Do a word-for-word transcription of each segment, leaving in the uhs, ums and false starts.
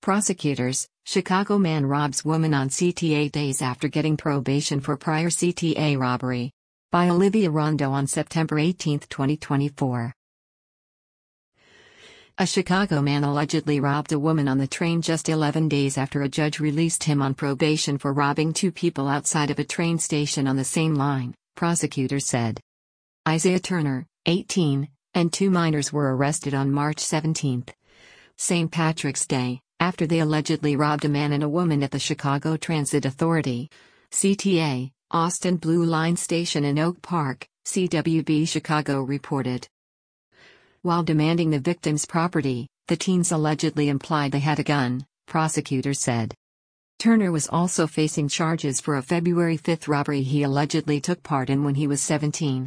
Prosecutors: Chicago man robs woman on C T A days after getting probation for prior C T A robbery. By Olivia Rondo on September eighteenth, twenty twenty-four. A Chicago man allegedly robbed a woman on the train just eleven days after a judge released him on probation for robbing two people outside of a train station on the same line, prosecutors said. Isaiah Turner, eighteen, and two minors were arrested on March seventeenth, Saint Patrick's Day, after they allegedly robbed a man and a woman at the Chicago Transit Authority, C T A, Austin Blue Line Station in Oak Park, C W B Chicago reported. While demanding the victim's property, the teens allegedly implied they had a gun, prosecutors said. Turner was also facing charges for a February fifth robbery he allegedly took part in when he was seventeen.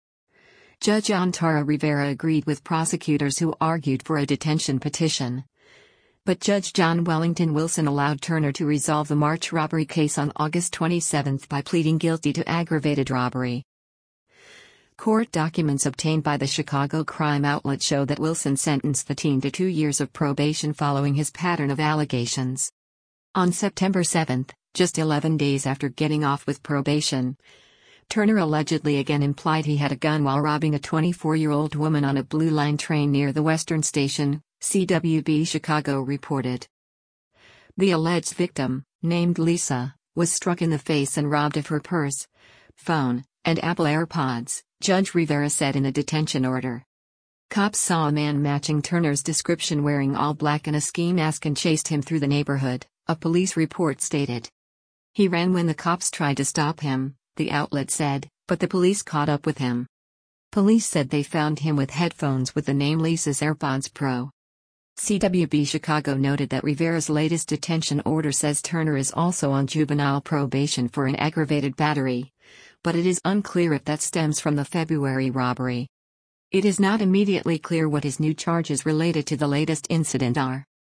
Judge Antara Rivera agreed with prosecutors who argued for a detention petition. But Judge John Wellington Wilson allowed Turner to resolve the March robbery case on August twenty-seventh by pleading guilty to aggravated robbery. Court documents obtained by the Chicago crime outlet show that Wilson sentenced the teen to two years of probation following his pattern of allegations. On September seventh, just eleven days after getting off with probation, Turner allegedly again implied he had a gun while robbing a twenty-four-year-old woman on a Blue Line train near the Western Station, C W B Chicago reported. The alleged victim, named Lisa, was struck in the face and robbed of her purse, phone, and Apple AirPods, Judge Rivera said in a detention order. Cops saw a man matching Turner's description wearing all black and a ski mask and chased him through the neighborhood, a police report stated. He ran when the cops tried to stop him, the outlet said, but the police caught up with him. Police said they found him with headphones with the name Lisa's AirPods Pro. C W B Chicago noted that Rivera's latest detention order says Turner is also on juvenile probation for an aggravated battery, but it is unclear if that stems from the February robbery. It is not immediately clear what his new charges related to the latest incident are.